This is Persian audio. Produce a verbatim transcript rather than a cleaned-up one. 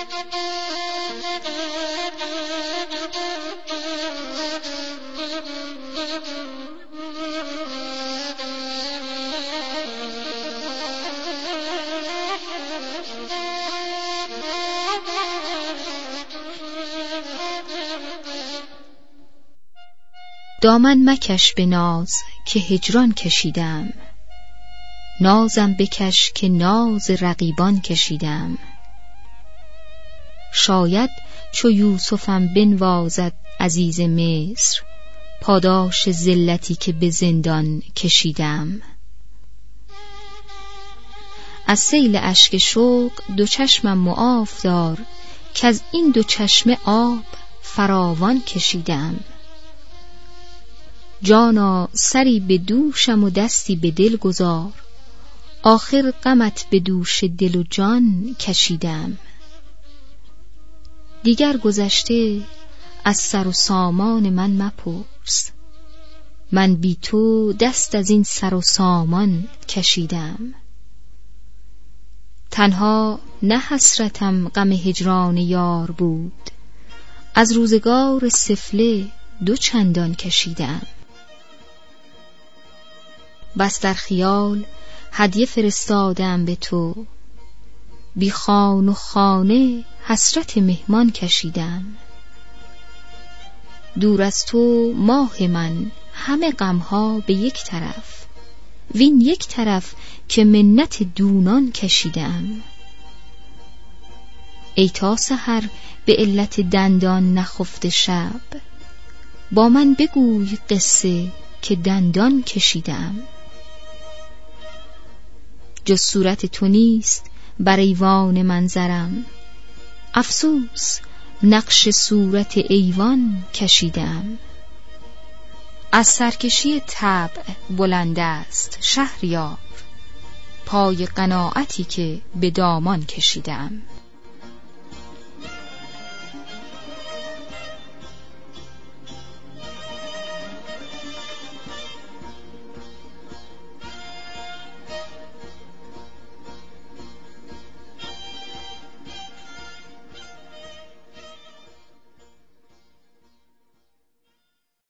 دامن مکش به ناز که هجران کشیدم، نازم بکش که ناز رقیبان کشیدم. شاید چو یوسفم بنوازد عزیز مصر، پاداش ذلتی که به زندان کشیدم. از سیل اشک شوق دو چشمم معاف دار، که از این دو چشمه آب فراوان کشیدم. جانا سری به دوشم و دستی به دل گذار، آخر غمت به دوش دل و جان کشیدم. دیگر گذشته از سر و سامان من مپرس، من بی تو دست از این سر و سامان کشیدم. تنها نه حسرتم غم هجران یار بود، از روزگار سفله دو چندان کشیدم. بس در خیال هدیه فرستادم به تو، بی خان و خانه حسرت مهمان کشیدم. دور از تو ماه من همه غمها به یک طرف، وین یک طرف که منت دونان کشیدم. ای تا سحر به علت دندان نخفته شب، با من بگوی قصه که دندان کشیدم. جز صورت تو نیست بر ایوان منظرم، افسوس نقش صورت ایوان کشیدم. از سرکشی طبع بلند است شهریار، پای قناعتی که به دامان کشیدم.